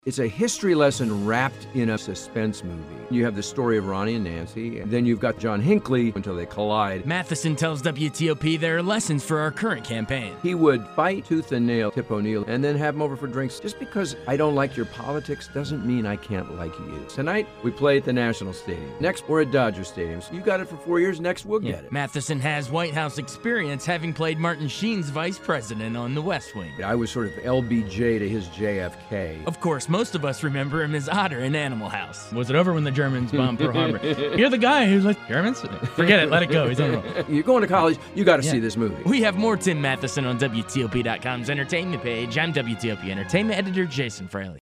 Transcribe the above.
It's a history lesson wrapped in a suspense movie. You have the story of Ronnie and Nancy, and then you've got John Hinckley until they collide. Matheson tells WTOP there are lessons for our current campaign. He would fight tooth and nail Tip O'Neill and then have him over for drinks. Just because I don't like your politics doesn't mean I can't like you. Tonight, we play at the National Stadium. Next, we're at Dodger Stadium. So you got it for 4 years, next we'll get it. Matheson has White House experience, having played Martin Sheen's vice president on The West Wing. I was sort of LBJ to his JFK. Of course, most of us remember him as Otter in Animal House. Was it over when the Germans bombed Pearl Harbor? You're the guy who's like, Germans? Forget it, let it go, he's on a roll. You're going to college, you got to see this movie. We have more Tim Matheson on WTOP.com's entertainment page. I'm WTOP Entertainment Editor Jason Fraley.